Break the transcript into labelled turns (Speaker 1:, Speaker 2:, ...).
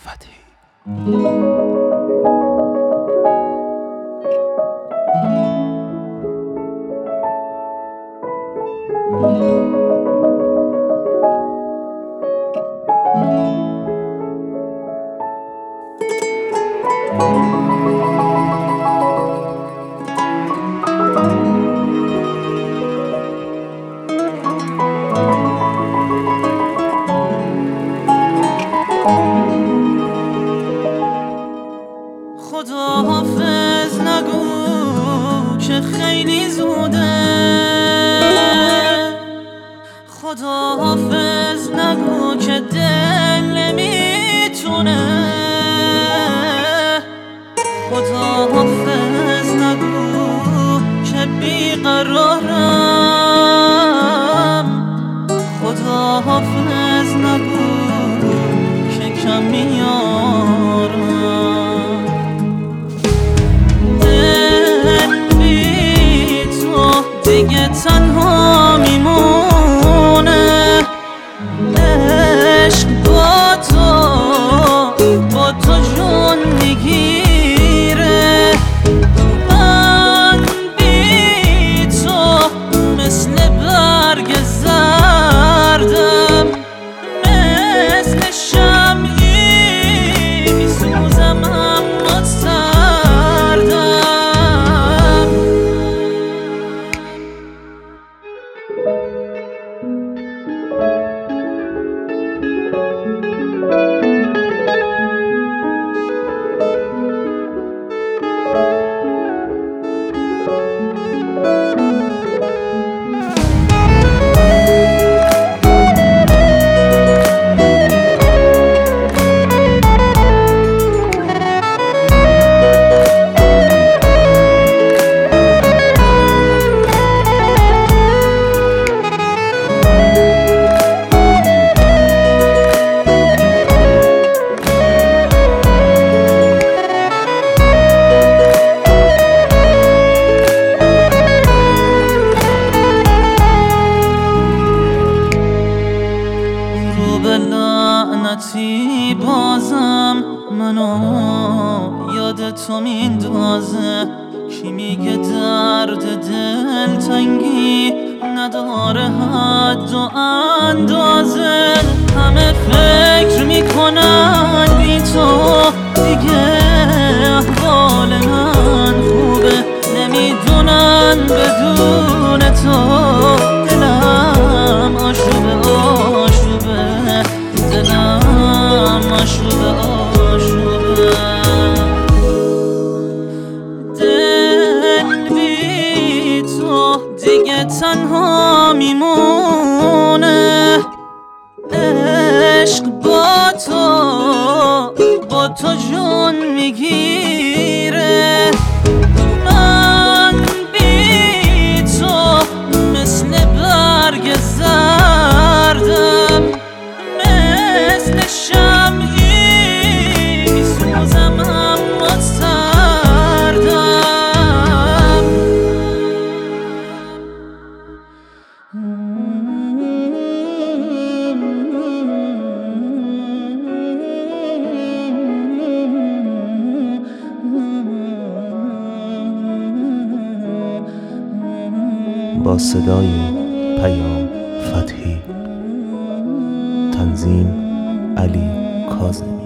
Speaker 1: فتحی.
Speaker 2: خداحافظ نگو که خیلی زوده، خداحافظ نگو که دل نمیتونه، خداحافظ نگو که بیقرارم، خداحافظ نگو که کم میارم. دیگه تنها میمونه، عشق با تو جون میگیره. من بی تو مثل برگ زردم، مثل شمعی میسوزم اما سردم. لعنتی بازم منو یاد تو میندازه، کی میگه درد دلتنگی نداره حد و اندازه. همه فکر میکنن بی تو دیگه احوال من خوبه، نمیدونن بدون تو دلم آشوبه آشوبه، دلم آشوبه آشوبه. دل بی تو دیگه تنها میمونه، عشق با تو جون میگیره. من بی تو مثل برگ زردم، مثل شمعی میسوزم اما سردم.
Speaker 1: با صدای پیام فتحی، تنظیم علی کاظمی.